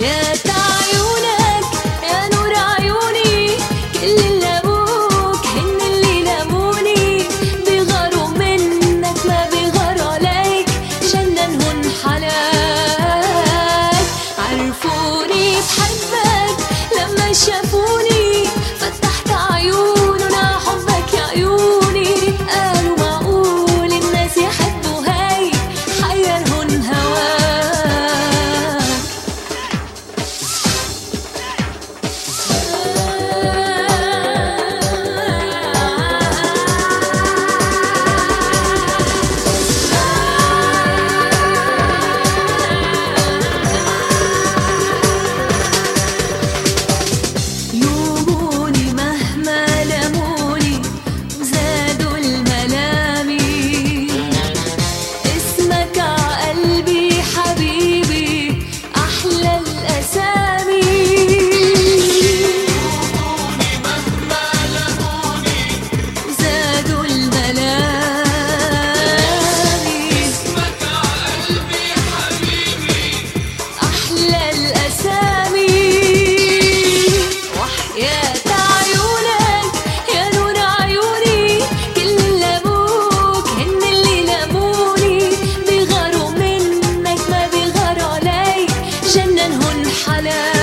وحياة عيونك يا نور عيوني، كل اللي ابوك هن اللي لموني، بيغاروا منك ما بيغاروا عليك، جننهن حلاك. عرفوني بحبك لما شافوني، فتحت عيونهم ع حبك يا عيوني، قالوا معقول الناس يحبوا هيك، حيرهن هواك. لوموني مهما لموني وزادوا الملامي، اسمك عقلبي حبيبي أحلى الأسامي. وزادوا الملامي، أحلى الأسامي. وحياة عيونك يا نور عيوني، كل اللي ابوك هن اللي لموني، بيغاروا منك ما بيغاروا عليك، جننهن حلاك.